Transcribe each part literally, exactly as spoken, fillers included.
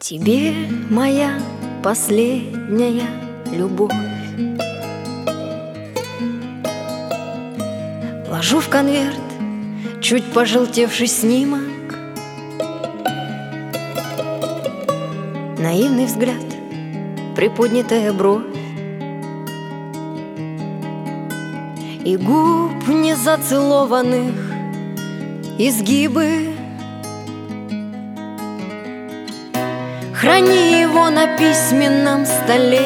Тебе моя последняя любовь ложу в конверт чуть пожелтевший снимок, наивный взгляд, приподнятая бровь и губ незацелованных изгибы. Храни его на письменном столе,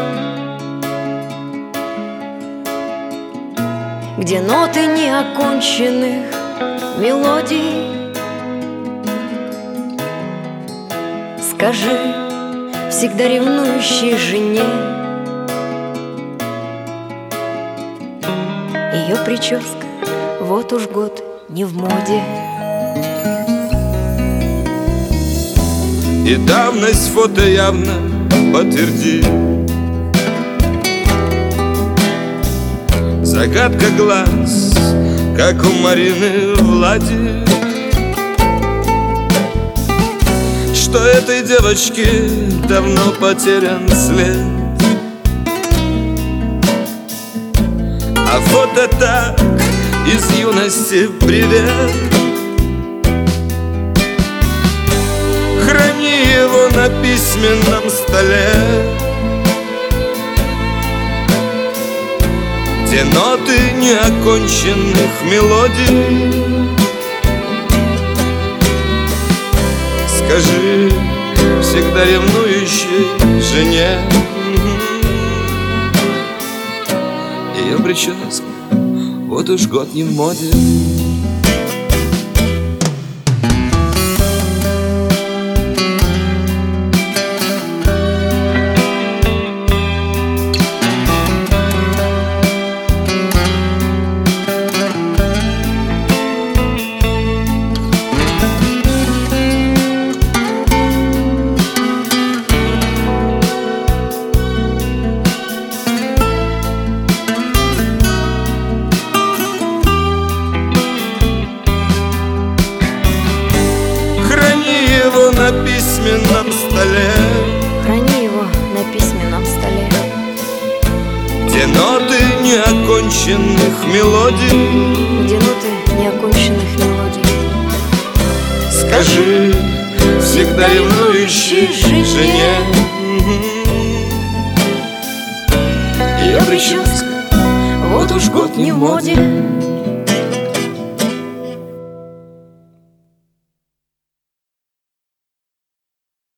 где ноты неоконченных мелодий. Скажи всегда ревнующей жене, ее прическа вот уж год не в моде. И давность фото явно подтвердит. Загадка глаз, как у Марины Влади, что этой девочке давно потерян след. А фото так из юности привет. Храни его на письменном столе, где ноты неоконченных мелодий. Скажи всегда ревнующей жене, ее прическа вот уж год не в моде. На письменном столе, храни его на письменном столе, где ноты неоконченных мелодий, где ноты неоконченных мелодий. Скажи всегда ревнующей жене, ее прическа вот уж год не в моде.